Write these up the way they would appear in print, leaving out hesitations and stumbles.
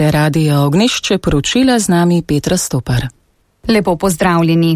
Radio Ognjišče poročila z nami Petra Stopar. Lepo pozdravljeni.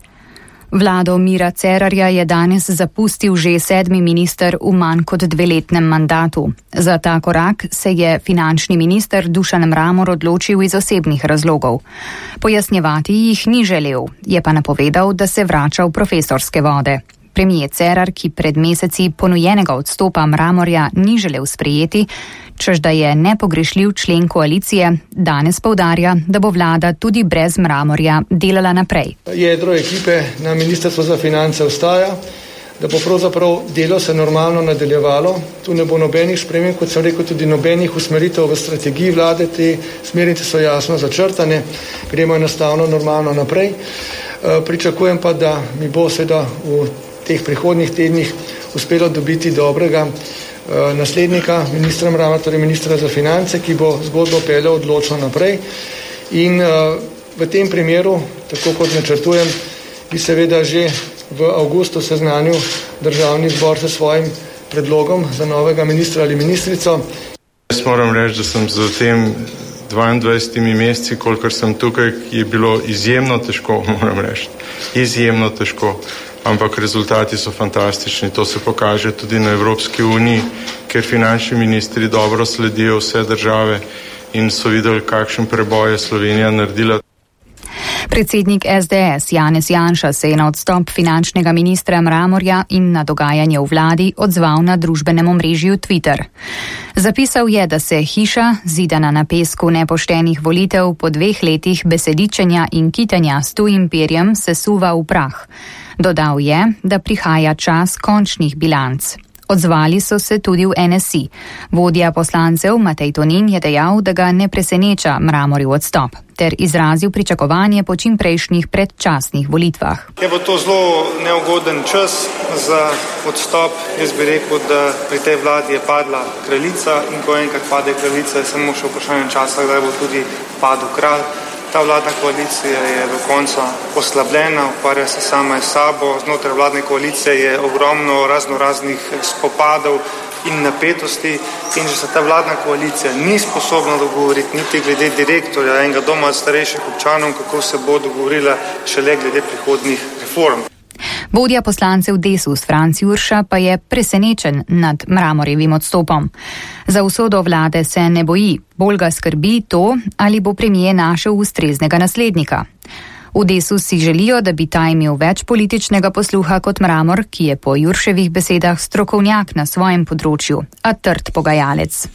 Vlado Mira Cerarja je danes zapustil že 7. minister v manj kot 2-letnem mandatu. Za ta korak se je finančni minister Dušan Mramor odločil iz osebnih razlogov. Pojasnjevati jih ni želel, je pa napovedal, da se vrača v profesorske vode. Premier Cerar, ki pred meseci ponujenega odstopa Mramorja ni želel sprejeti, čež da je nepogrešljiv člen koalicije, danes poudarja, da bo vlada tudi brez Mramorja delala naprej. Jedro ekipe na Ministrstvu za finance ostaja, da bo pravzaprav delo se normalno nadaljevalo. Tu ne bo nobenih sprememb, kot sem rekel, tudi nobenih usmeritev v strategiji vlade. Te smernice so jasno začrtane, gremo enostavno normalno naprej. Pričakujem pa, da mi bo seveda v teh prihodnjih tednih uspelo dobiti dobrega naslednika ministra Mramorja, torej ministra za finance, ki bo zgodbo peljal odločno naprej. In v tem primeru, tako kot načrtujem, bi seveda že v avgustu seznanil Državni zbor s svojim predlogom za novega ministra ali ministrico. Jaz moram reči, da sem za tem 22 meseci, kolikor sem tukaj, je bilo izjemno težko, moram reči. Izjemno težko. Ampak rezultati so fantastični. To se pokaže tudi na Evropski uniji, ker finančni ministri dobro sledijo vse države in so videli, kakšen preboj je Slovenija naredila. Predsednik SDS Janez Janša se je na odstop finančnega ministra Mramorja in na dogajanje v vladi odzval na družbenem omrežju Twitter. Zapisal je, da se hiša, zidana na pesku nepoštenih volitev po 2 letih besedičenja in kitanja s tujim perjem sesuva v prah. Dodal je, da prihaja čas končnih bilanc. Odzvali so se tudi v NSI. Vodja poslancev Matej Tonin je dejal, da ga ne preseneča Mramorjev odstop, ter izrazil pričakovanje po čimprejšnjih predčasnih volitvah. Je bo to zelo neugoden čas za odstop. Jaz bi rekel, da pri tej vladi je padla kraljica in ko enkrat pade kraljica, je samo še vprašanje časa, kdaj bo tudi padel kralj. Ta vladna koalicija je do konca oslabljena, ukvarja se sama s sabo. Znotraj vladne koalicije je ogromno raznoraznih spopadov in napetosti in že se ta vladna koalicija ni sposobna dogovoriti niti glede direktorja enega doma starejših občanov, kako se bo dogovorila šele glede prihodnjih reform. Vodja poslancev Desus Franc Jurša pa je presenečen nad Mramorjevim odstopom. Za usodo vlade se ne boji, bolj ga skrbi to, ali bo premier našel ustreznega naslednika. V Desus si želijo, da bi ta imel več političnega posluha kot Mramor, ki je po Jurševih besedah strokovnjak na svojem področju, a trd pogajalec.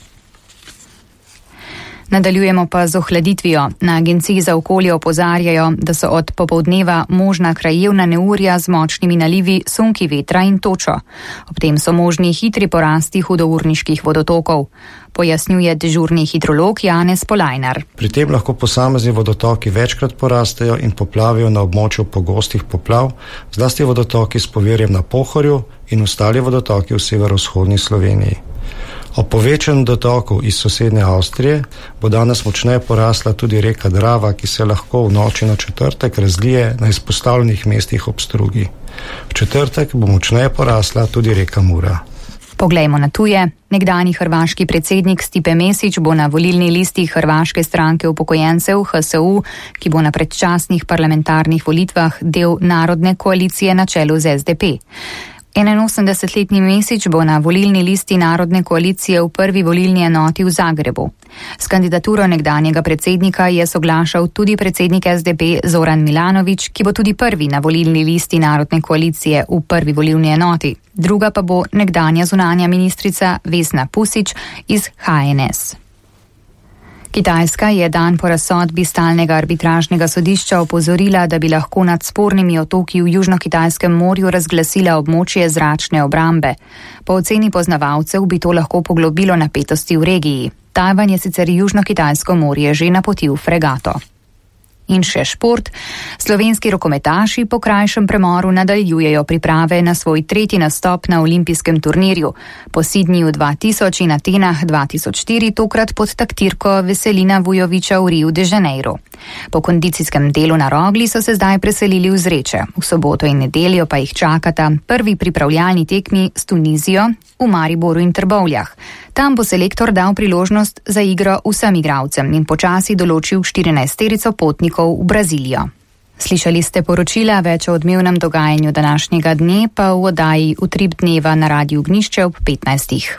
Nadaljujemo pa z ohladitvijo. Na Agenciji za okolje opozarjajo, da so od popoldneva možna krajevna neurja z močnimi nalivi, sunki vetra in točo. Ob tem so možni hitri porasti hudourniških vodotokov. Pojasnjuje dežurni hidrolog Janez Polajnar. Pri tem lahko posamezni vodotoki večkrat porastejo in poplavijo na območju pogostih poplav, zlasti vodotoki s povirjem na Pohorju in ostali vodotoki v severovzhodni Sloveniji. Ob povečanju dotokov iz sosednje Avstrije bo danes močneje porasla tudi reka Drava, ki se lahko v noči na četrtek razlije na izpostavljenih mestih ob strugi. V četrtek bo močneje porasla tudi reka Mura. Poglejmo na tuje. Nekdanji hrvaški predsednik Stipe Mesić bo na volilni listi Hrvaške stranke upokojencev HSU, ki bo na predčasnih parlamentarnih volitvah del narodne koalicije na čelu z SDP. 81-letni Mesić bo na volilni listi Narodne koalicije v prvi volilni enoti v Zagrebu. S kandidaturo nekdanjega predsednika je soglašal tudi predsednik SDP Zoran Milanović, ki bo tudi prvi na volilni listi Narodne koalicije v prvi volilni enoti. Druga pa bo nekdanja zunanja ministrica Vesna Pusić iz HNS. Kitajska je dan po razsodbi stalnega arbitražnega sodišča opozorila, da bi lahko nad spornimi otoki v Južno-Kitajskem morju razglasila območje zračne obrambe. Po oceni poznavalcev bi to lahko poglobilo napetosti v regiji. Tajvan je sicer Južno-Kitajsko morje že napotil fregato. In še šport. Slovenski rokometaši po krajšem premoru nadaljujejo priprave na svoj 3. nastop na olimpijskem turnirju. Po Sidniju 2000 in Atenah 2004 tokrat pod taktirko Veselina Vujovića v Riu de Janeiro. Po kondicijskem delu na Rogli so se zdaj preselili v Zreče. V soboto in nedeljo pa jih čakata prvi pripravljalni tekmi s Tunizijo v Mariboru in Trbovljah. Tam bo selektor dal priložnost za igro vsem igralcem in počasi določil 14 potnikov v Brazilijo. Slišali ste poročila, več o odmevnem dogajanju današnjega dne pa v oddaji Utrip dneva na Radiu Gnišče ob 15.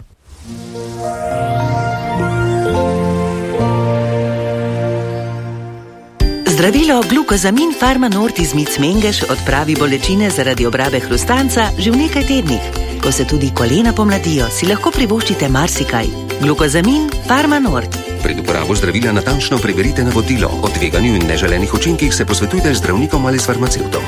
Zdravilo Glukozamin Pharma-Nord iz Mic Mengeš odpravi bolečine zaradi obrabe hrustanca že v nekaj tednih. Ko se tudi kolena pomladijo, si lahko privoščite marsikaj. Glukozamin Pharma-Nord. Pred uporabo zdravila natančno preverite navodilo. O tveganju in neželenih učinkih se posvetujte z zdravnikom ali s farmacevtom.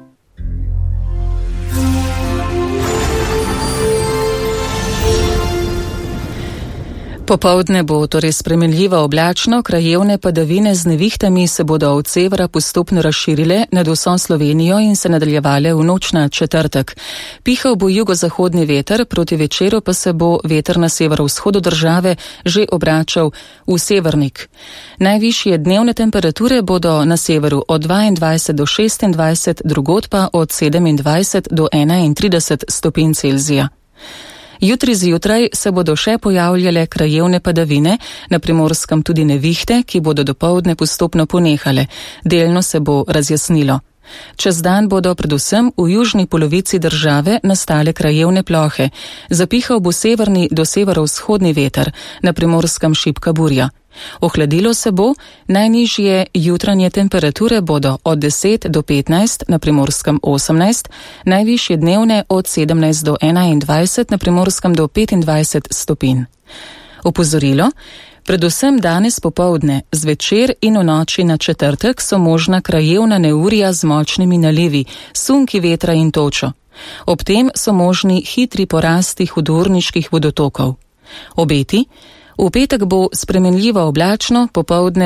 Popoldne bo torej spremenljivo oblačno, krajevne padavine z nevihtami se bodo od severa postopno razširile nad vso Slovenijo in se nadaljevale v noč na četrtek. Pihal bo jugozahodni veter, proti večeru pa se bo veter na severovzhodu države že obračal v severnik. Najvišje dnevne temperature bodo na severu od 22 do 26, drugod pa od 27 do 31 stopinj Celzija. Jutri zjutraj se bodo še pojavljale krajevne padavine, na Primorskem tudi nevihte, ki bodo dopoldne postopno ponehale. Delno se bo razjasnilo. Čez dan bodo predvsem v južni polovici države nastale krajevne plohe. Zapihal bo severni do severovzhodni veter, na Primorskem šibka burja. Ohladilo se bo, najnižje jutranje temperature bodo od 10 do 15, na Primorskem 18, najvišje dnevne od 17 do 21, na Primorskem do 25 stopinj. Opozorilo, predvsem danes popoldne, zvečer in v noči na četrtek so možna krajevna neurja z močnimi nalivi, sunki vetra in točo. Ob tem so možni hitri porasti hudourniških vodotokov. Obeti, v petek bo spremenljivo oblačno, popoldne